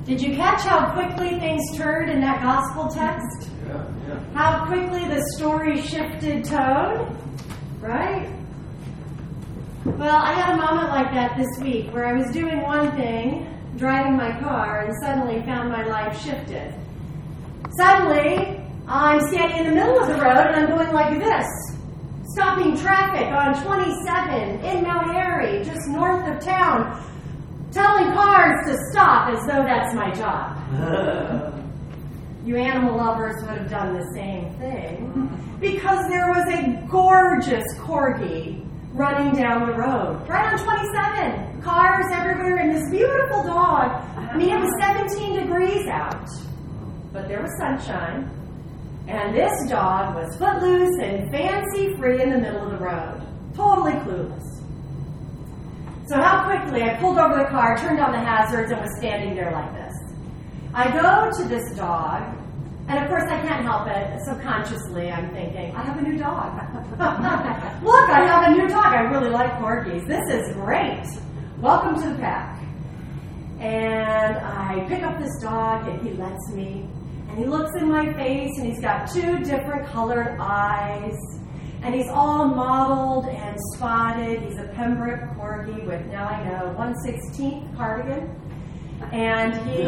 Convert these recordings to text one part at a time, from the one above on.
Did you catch how quickly things turned in that gospel text? Yeah. How quickly the story shifted tone? Right? Well, I had a moment like that this week where I was doing one thing, driving my car, and suddenly found my life shifted. Suddenly, I'm standing in the middle of the road and I'm going like this, stopping traffic on 27 in Mount Airy, just north of town, telling cars to stop as though that's my job. You animal lovers would have done the same thing, because there was a gorgeous corgi running down the road, right on 27. Cars everywhere, and this beautiful dog. I mean, it was 17 degrees out, but there was sunshine, and this dog was footloose and fancy-free in the middle of the road, totally clueless. So how quickly I pulled over the car, turned on the hazards, and was standing there like this. I go to this dog, and of course I can't help it. Subconsciously, I'm thinking, I have a new dog. Look, I have a new dog. I really like corgis. This is great. Welcome to the pack. And I pick up this dog, and he lets me. And he looks in my face, and he's got 2 different colored eyes. And he's all mottled and spotted. He's a Pembroke corgi with, now I know, 1/16 cardigan. And he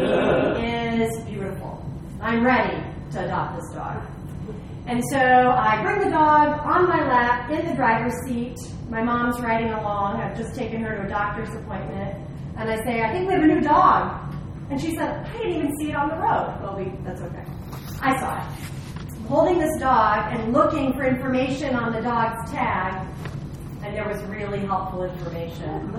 is beautiful. I'm ready to adopt this dog. And so I bring the dog on my lap in the driver's seat. My mom's riding along. I've just taken her to a doctor's appointment. And I say, I think we have a new dog. And she said, I didn't even see it on the road. Well, that's okay. I saw it. I'm holding this dog and looking for information on the dog's tag. And there was really helpful information.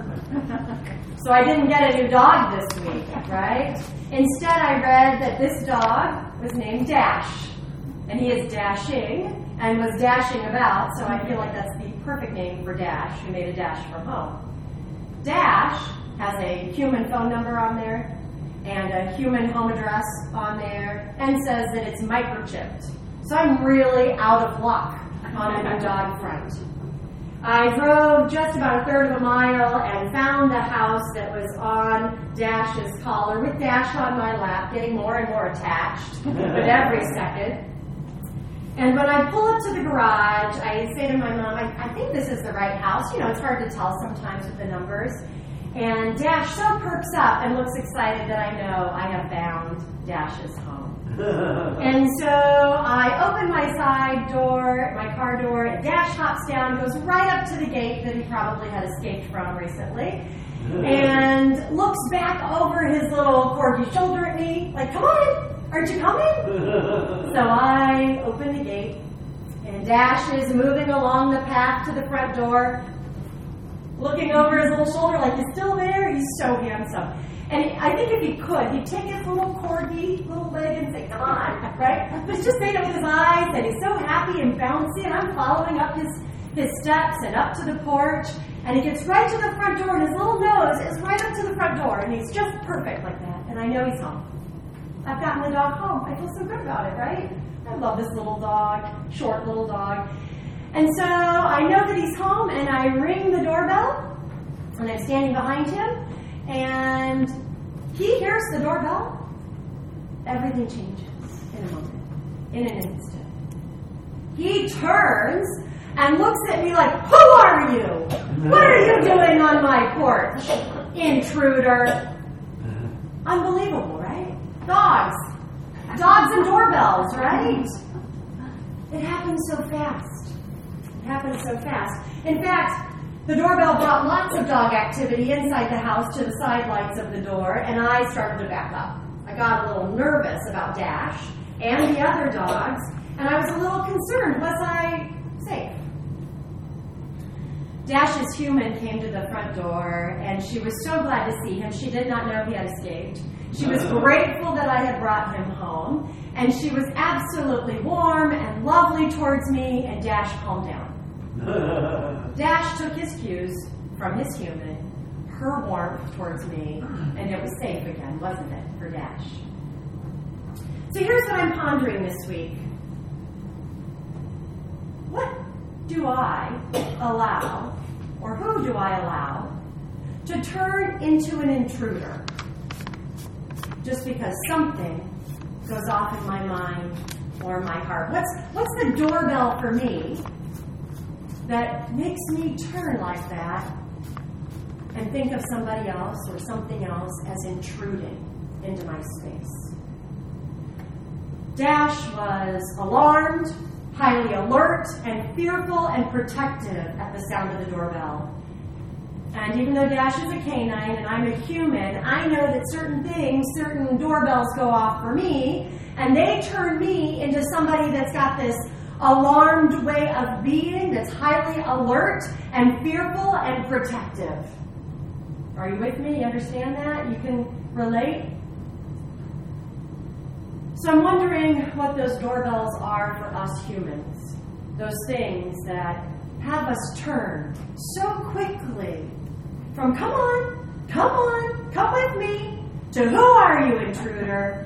So I didn't get a new dog this week, right? Instead, I read that this dog was named Dash. And he is dashing and was dashing about, so I feel like that's the perfect name for Dash, who made a dash from home. Dash has a human phone number on there and a human home address on there and says that it's microchipped. So I'm really out of luck on a new dog front. I drove just about a third of a mile and found the house that was on Dash's collar with Dash on my lap, getting more and more attached with every second. And when I pull up to the garage, I say to my mom, I think this is the right house. You know, it's hard to tell sometimes with the numbers. And Dash so perks up and looks excited that I know I have found Dash's home. And so I open my side door, my car door, and Dash hops down, goes right up to the gate that he probably had escaped from recently, and looks back over his little corgi shoulder at me, like, come on, aren't you coming? So I open the gate, and Dash is moving along the path to the front door, looking over his little shoulder like, he's still there? He's so handsome. And I think if he could, he'd take his little corgi, little leg and say, come on, right? But he's just made up his eyes, and he's so happy and bouncy, and I'm following up his steps and up to the porch, and he gets right to the front door, and his little nose is right up to the front door, and he's just perfect like that, and I know he's home. I've gotten the dog home. I feel so good about it, right? I love this little dog, short little dog. And so I know that he's home, and I ring the doorbell, and I'm standing behind him, and he hears the doorbell. Everything changes in a moment, in an instant. He turns and looks at me like, who are you? What are you doing on my porch, intruder? Unbelievable, right? Dogs and doorbells, right? It happens so fast. It happens so fast. In fact, the doorbell brought lots of dog activity inside the house to the side lights of the door, and I started to back up. I got a little nervous about Dash and the other dogs, and I was a little concerned. Was I safe? Dash's human came to the front door, and she was so glad to see him. She did not know he had escaped. She was grateful that I had brought him home, and she was absolutely warm and lovely towards me, and Dash calmed down. Dash took his cues from his human, her warmth towards me, and it was safe again, wasn't it, for Dash? So here's what I'm pondering this week. What do I allow, or who do I allow, to turn into an intruder? just because something goes off in my mind or my heart. What's the doorbell for me that makes me turn like that and think of somebody else or something else as intruding into my space? Dash was alarmed, highly alert, and fearful and protective at the sound of the doorbell. And even though Dash is a canine and I'm a human, I know that certain doorbells go off for me, and they turn me into somebody that's got this alarmed way of being, that's highly alert and fearful and protective. Are you with me? You understand that? You can relate? So I'm wondering what those doorbells are for us humans. Those things that have us turn so quickly from come on, come with me, to who are you, intruder?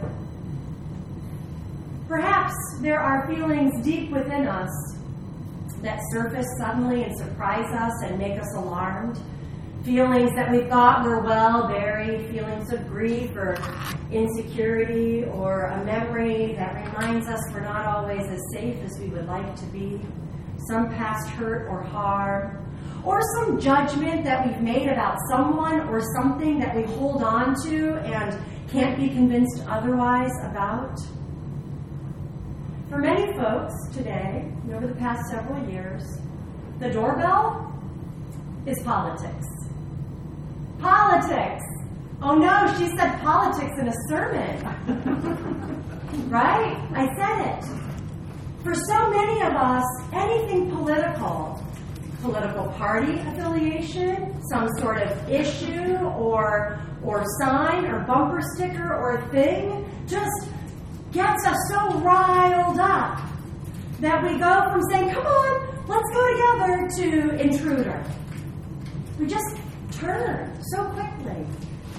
Perhaps there are feelings deep within us that surface suddenly and surprise us and make us alarmed. Feelings that we thought were well buried, feelings of grief or insecurity, or a memory that reminds us we're not always as safe as we would like to be, some past hurt or harm, or some judgment that we've made about someone or something that we hold on to and can't be convinced otherwise about. For many folks today, and over the past several years, the doorbell is politics. Politics. Oh no, she said politics in a sermon. Right? I said it. For so many of us, anything political party affiliation, some sort of issue or sign or bumper sticker or thing, just gets us so riled up that we go from saying, come on, let's go together, to intruder. We just turn so quickly.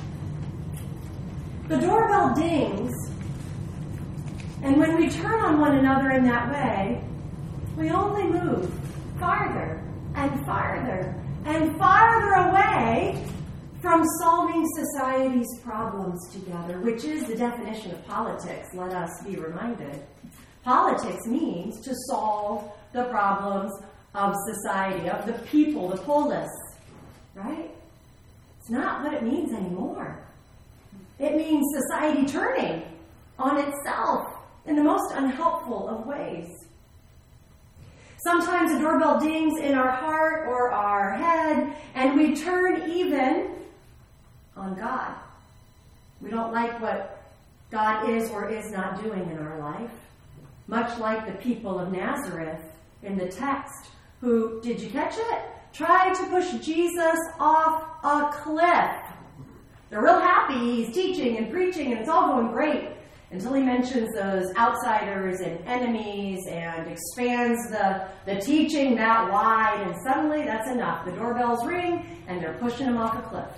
The doorbell dings, and when we turn on one another in that way, we only move farther and farther and farther away from solving society's problems together, which is the definition of politics, let us be reminded. Politics means to solve the problems of society, of the people, the polis, right? It's not what it means anymore. It means society turning on itself in the most unhelpful of ways. Sometimes a doorbell dings in our heart or our head, and we turn even on God. We don't like what God is or is not doing in our life. Much like the people of Nazareth in the text who, did you catch it? Tried to push Jesus off a cliff. They're real happy he's teaching and preaching and it's all going great until he mentions those outsiders and enemies and expands the teaching that wide, and suddenly that's enough. The doorbells ring and they're pushing him off a cliff.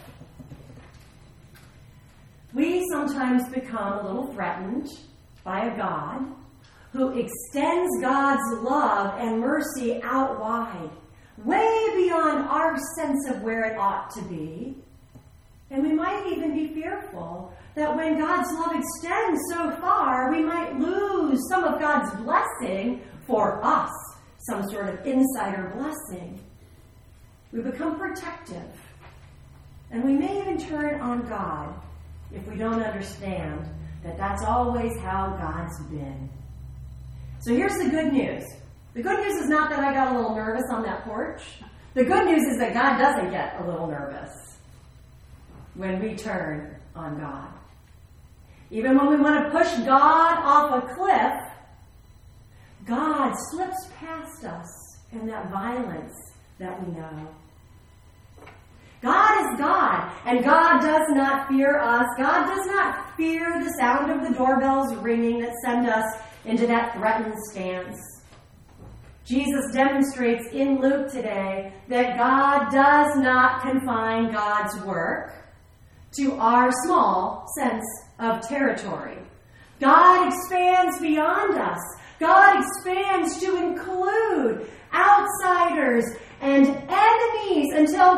We sometimes become a little threatened by a God who extends God's love and mercy out wide, way beyond our sense of where it ought to be. And we might even be fearful that when God's love extends so far, we might lose some of God's blessing for us, some sort of insider blessing. We become protective. And we may even turn on God if we don't understand that that's always how God's been. So here's the good news. The good news is not that I got a little nervous on that porch. The good news is that God doesn't get a little nervous when we turn on God. Even when we want to push God off a cliff, God slips past us in that violence that we know. God is God, and God does not fear us. God does not fear the sound of the doorbells ringing that send us into that threatened stance. Jesus demonstrates in Luke today that God does not confine God's work to our small sense of territory. God expands beyond us. God expands to include outsiders and enemies until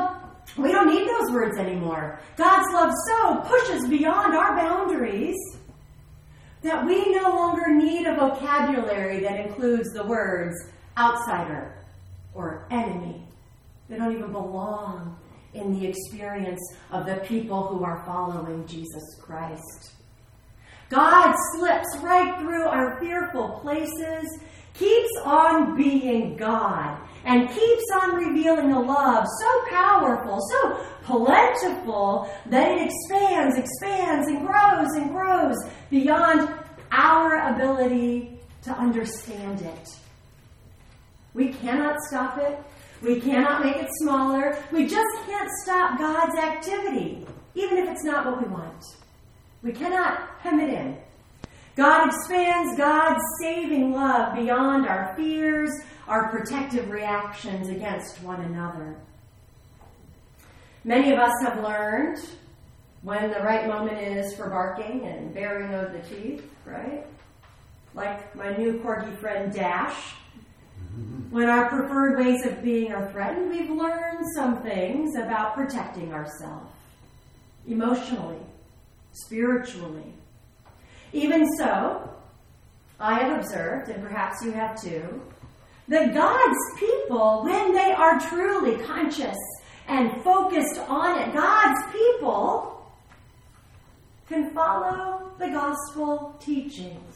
We don't need those words anymore. God's love so pushes beyond our boundaries that we no longer need a vocabulary that includes the words outsider or enemy. They don't even belong in the experience of the people who are following Jesus Christ. God slips right through our fearful places, keeps on being God, and keeps on revealing a love so powerful, so plentiful, that it expands, and grows beyond our ability to understand it. We cannot stop it. We cannot make it smaller. We just can't stop God's activity, even if it's not what we want. We cannot hem it in. God expands God's saving love beyond our fears, our protective reactions against one another. Many of us have learned when the right moment is for barking and baring of the teeth, right? Like my new corgi friend Dash. When our preferred ways of being are threatened, we've learned some things about protecting ourselves, emotionally, spiritually. Even so, I have observed, and perhaps you have too, that God's people, when they are truly conscious and focused on it, God's people can follow the gospel teachings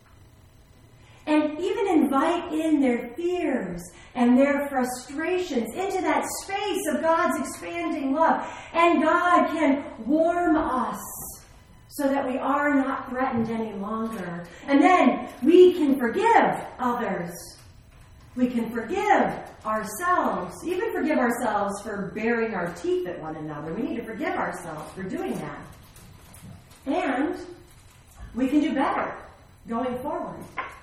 and even invite in their fears and their frustrations into that space of God's expanding love. And God can warm us so that we are not threatened any longer. And then we can forgive others. We can forgive ourselves, even forgive ourselves for baring our teeth at one another. We need to forgive ourselves for doing that. And we can do better going forward.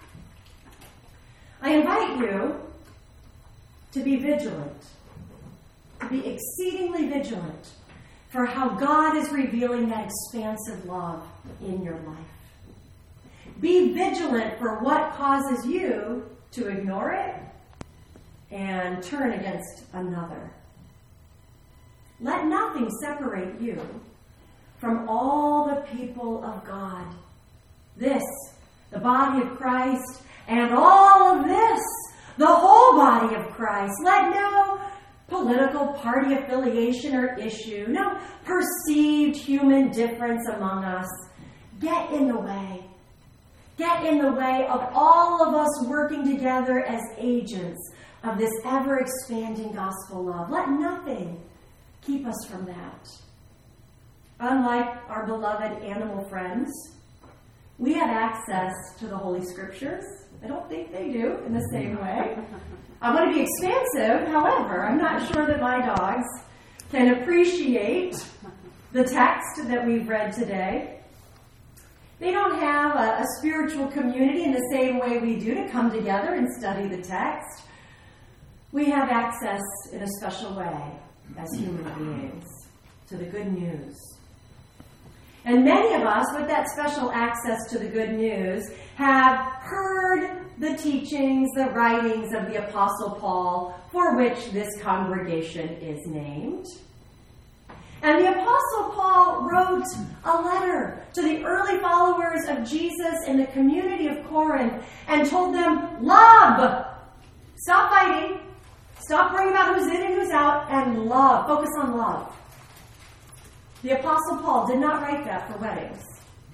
I invite you to be vigilant, to be exceedingly vigilant for how God is revealing that expansive love in your life. Be vigilant for what causes you to ignore it and turn against another. Let nothing separate you from all the people of God. This, the body of Christ, and all of this, the whole body of Christ. Let no political party affiliation or issue, no perceived human difference among us get in the way. Get in the way of all of us working together as agents of this ever-expanding gospel love. Let nothing keep us from that. Unlike our beloved animal friends, we have access to the Holy Scriptures. I don't think they do in the same way. I want to be expansive, however, I'm not sure that my dogs can appreciate the text that we've read today. They don't have a spiritual community in the same way we do to come together and study the text. We have access in a special way as human beings to the good news. And many of us, with that special access to the good news, have heard the teachings, the writings of the Apostle Paul, for which this congregation is named. And the Apostle Paul wrote a letter to the early followers of Jesus in the community of Corinth and told them, love! Stop fighting. Stop worrying about who's in and who's out, and love. Focus on love. The Apostle Paul did not write that for weddings.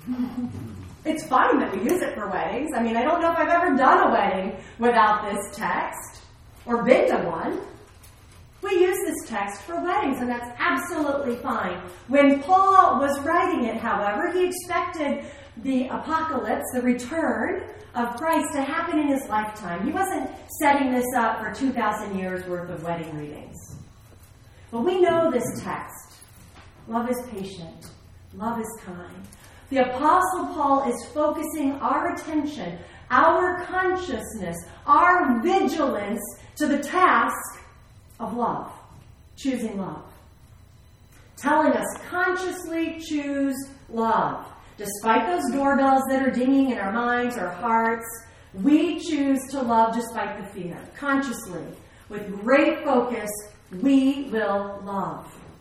It's fine that we use it for weddings. I mean, I don't know if I've ever done a wedding without this text or been to one. We use this text for weddings, and that's absolutely fine. When Paul was writing it, however, he expected the apocalypse, the return of Christ, to happen in his lifetime. He wasn't setting this up for 2,000 years worth of wedding readings. But we know this text. Love is patient. Love is kind. The Apostle Paul is focusing our attention, our consciousness, our vigilance to the task of love, choosing love. Telling us consciously choose love. Despite those doorbells that are dinging in our minds or hearts, we choose to love despite the fear. Consciously, with great focus, we will love.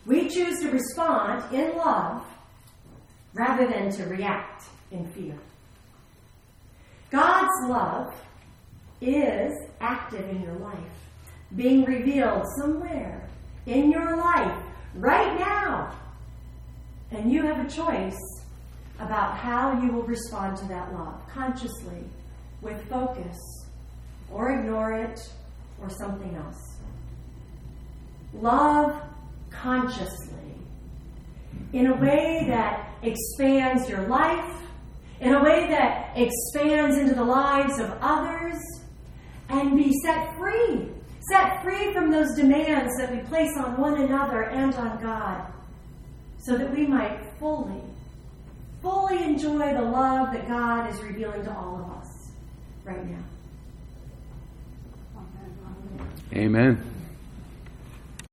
We choose to respond in love rather than to react in fear. God's love is active in your life, being revealed somewhere in your life right now. And you have a choice about how you will respond to that love, consciously, with focus, or ignore it, or something else. Love consciously, in a way that expands your life, in a way that expands into the lives of others, and be set free from those demands that we place on one another and on God, so that we might fully enjoy the love that God is revealing to all of us right now. Amen.